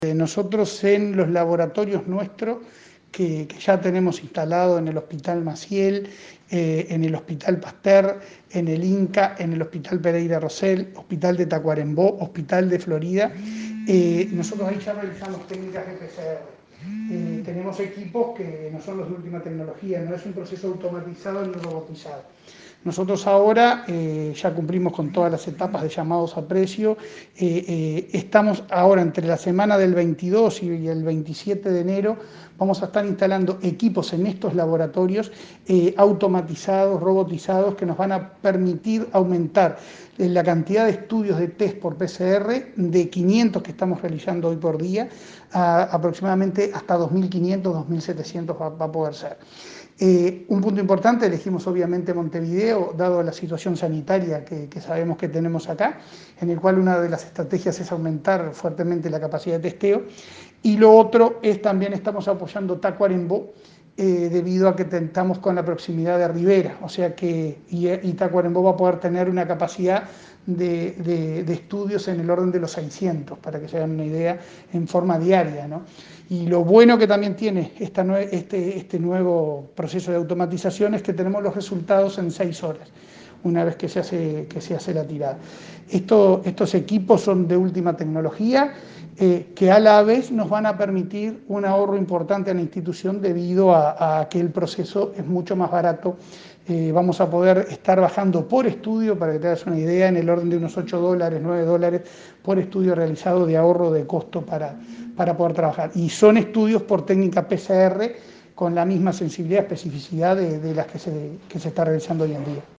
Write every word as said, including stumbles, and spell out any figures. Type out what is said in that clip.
Eh, Nosotros en los laboratorios nuestros, que, que ya tenemos instalado en el Hospital Maciel, eh, en el Hospital Pasteur, en el INCA, en el Hospital Pereira Rosell, Hospital de Tacuarembó, Hospital de Florida, eh, nosotros ahí ya realizamos técnicas de P C R. Eh, tenemos equipos que no son los de última tecnología, no es un proceso automatizado ni robotizado. Nosotros ahora eh, ya cumplimos con todas las etapas de llamados a precio. Eh, eh, estamos ahora entre la semana del veintidós y el veintisiete de enero, vamos a estar instalando equipos en estos laboratorios eh, automatizados, robotizados, que nos van a permitir aumentar eh, la cantidad de estudios de test por P C R de quinientos que estamos realizando hoy por día a aproximadamente hasta dos mil quinientos, dos mil setecientos va, va a poder ser. Eh, un punto importante, elegimos obviamente Montevideo, dado la situación sanitaria que, que sabemos que tenemos acá, en el cual una de las estrategias es aumentar fuertemente la capacidad de testeo, y lo otro es también estamos apoyando Tacuarembó, eh, debido a que estamos con la proximidad de Rivera, o sea que y, y Tacuarembó va a poder tener una capacidad de, de, de estudios en el orden de los seiscientos, para que se hagan una idea, en forma diaria, ¿no? Y lo bueno que también tiene esta nue este, este nuevo proceso de automatización es que tenemos los resultados en seis horas, una vez que se hace, que se hace la tirada. Esto, estos equipos son de última tecnología, eh, que a la vez nos van a permitir un ahorro importante a la institución debido a, a que el proceso es mucho más barato. Eh, vamos a poder estar bajando por estudio, para que te hagas una idea, en el orden de unos ocho dólares, nueve dólares por estudio realizado de ahorro de costo para, para poder trabajar. Y son estudios por técnica P C R con la misma sensibilidad y especificidad de, de las que se, que se está realizando hoy en día.